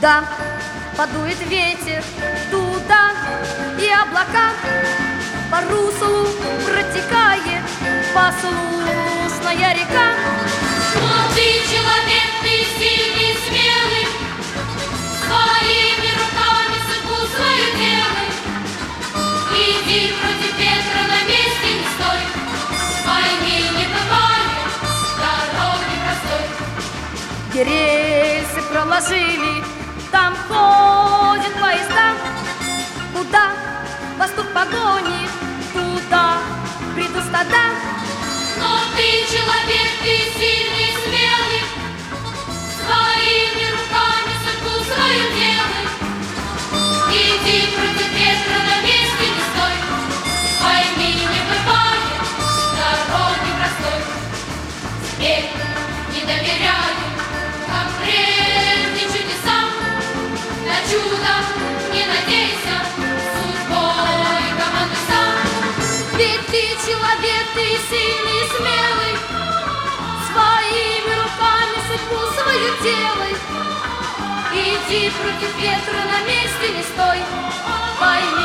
Куда подует ветер, туда и облака по руслу протекает послушная река. Но ты человек, ты сильный, смелый, своими руками судьбу свою делай. Иди против ветра, на месте не стой, войны не бывает, дороги простой. Где рельсы проложили, там ходят поезда. Куда пастух погонит, туда придут стада. Но ты человек, ты сильный, смелый, своими руками судьбу свою делай. Иди против ветра, на месте не стой, войны не бывает, дороги простой. Теперь не доверяй, как прежде чудесам, на чудо не надейся, судьбой командуй сам. Ведь ты человек, ты сильный, смелый, своими руками судьбу свою делай. Иди против ветра, на месте не стой, пойми.